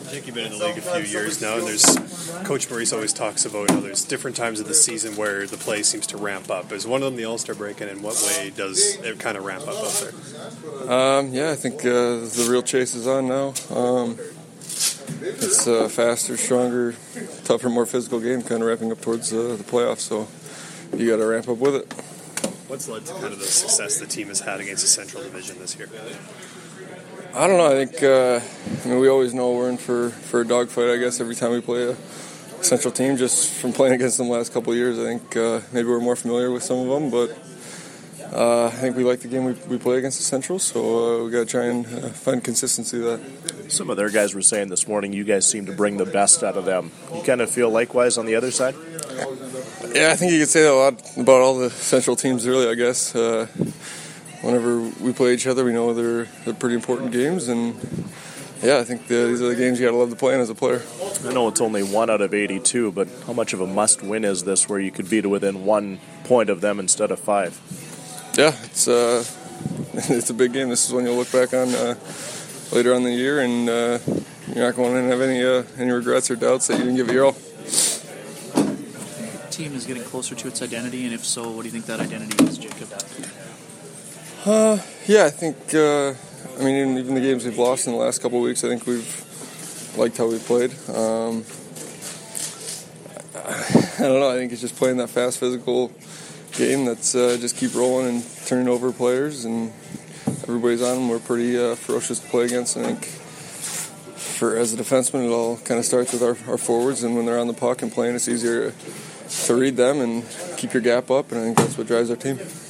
I think you've been in the league a few years now, and Coach Maurice always talks about there's different times of the season where the play seems to ramp up. Is one of them the All-Star break, and in what way does it kind of ramp up out there? Yeah, I think the real chase is on now. It's a faster, stronger, tougher, more physical game kind of wrapping up towards the playoffs, so you got to ramp up with it. What's led to kind of the success the team has had against the Central Division this year? I don't know. I think we always know we're in for a dogfight, I guess, every time we play a Central team. Just from playing against them the last couple of years, I think maybe we're more familiar with some of them, but I think we like the game we play against the Central, so we got to try and find consistency with that. Some of their guys were saying this morning you guys seem to bring the best out of them. You kind of feel likewise on the other side? Yeah, I think you could say that a lot about all the Central teams, really, I guess. Whenever we play each other, we know they're pretty important games, and yeah, I think these are the games you got to love to play in as a player. I know it's only 1 out of 82, but how much of a must-win is this where you could be to within 1 point of them instead of 5? Yeah, it's a big game. This is one you'll look back on later on in the year, and you're not going to have any regrets or doubts that you didn't give it your all. The team is getting closer to its identity, and if so, what do you think that identity is, Jacob? Yeah, I think, even the games we've lost in the last couple of weeks, I think we've liked how we played. I don't know, I think it's just playing that fast, physical game that's just keep rolling and turning over players, and everybody's on them. We're pretty ferocious to play against. I think as a defenseman, it all kind of starts with our forwards, and when they're on the puck and playing, it's easier to read them and keep your gap up, and I think that's what drives our team.